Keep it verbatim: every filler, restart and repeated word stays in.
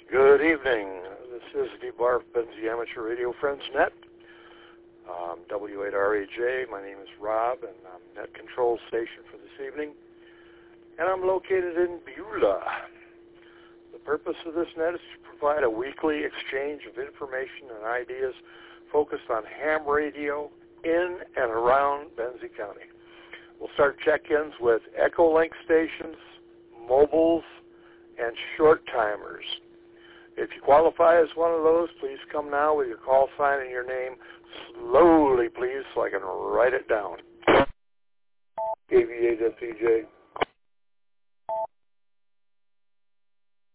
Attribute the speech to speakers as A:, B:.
A: Good evening. This is the Barf Benzie Amateur Radio Friends Net. Um, W eight R A J. My name is Rob, and I'm Net Control Station for this evening. And I'm located in Beulah. The purpose of this net is to provide a weekly exchange of information and ideas focused on ham radio in and around Benzie County. We'll start check-ins with Echolink stations, mobiles, and short timers. If you qualify as one of those, please come now with your call sign and your name. Slowly, please, so I can write it down. K V A W J.